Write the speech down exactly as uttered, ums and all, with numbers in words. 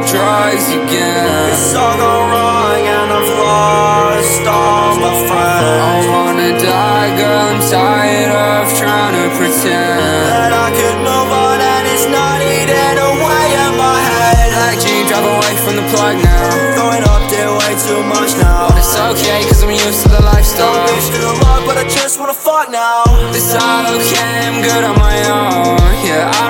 drugs again. It's all gone wrong and I've lost all my friends. I wanna die, girl, I'm tired of trying to pretend that I could move on and it's not eating away in my head. Like G, drive away from the plug now. Throwing up there way too much now. But it's okay, cause I'm used to the lifestyle. I'm bitch to the love, but I just wanna fuck now. It's all okay, I'm good on my own. Yeah, I